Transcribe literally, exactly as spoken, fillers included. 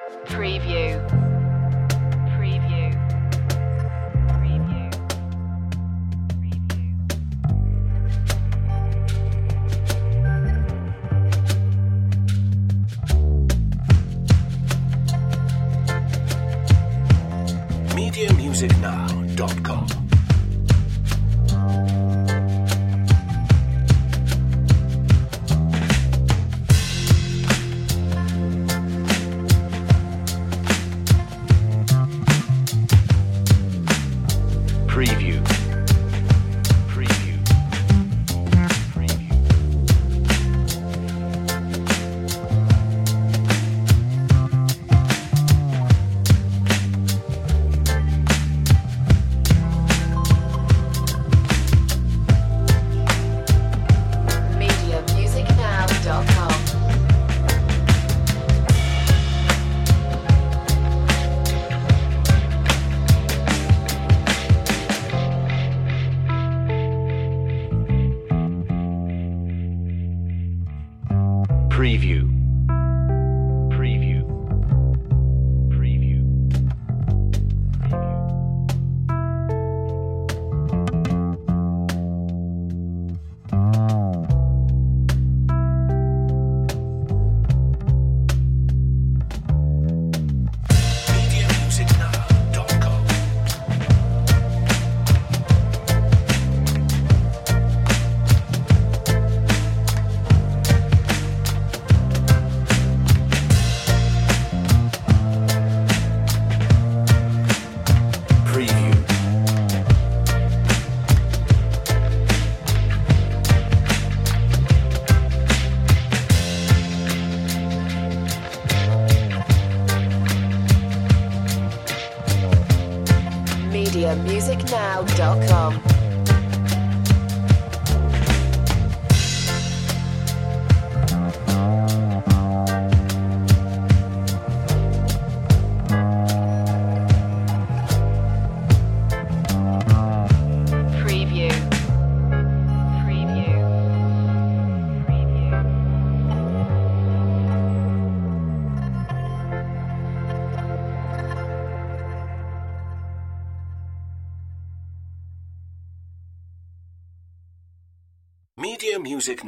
Preview. Preview. Preview. media music now dot com. Preview. Preview. Preview. media music now dot com. Preview. Preview. Preview. media music now dot com. Preview. media music now dot com. Preview. Preview. Preview. media music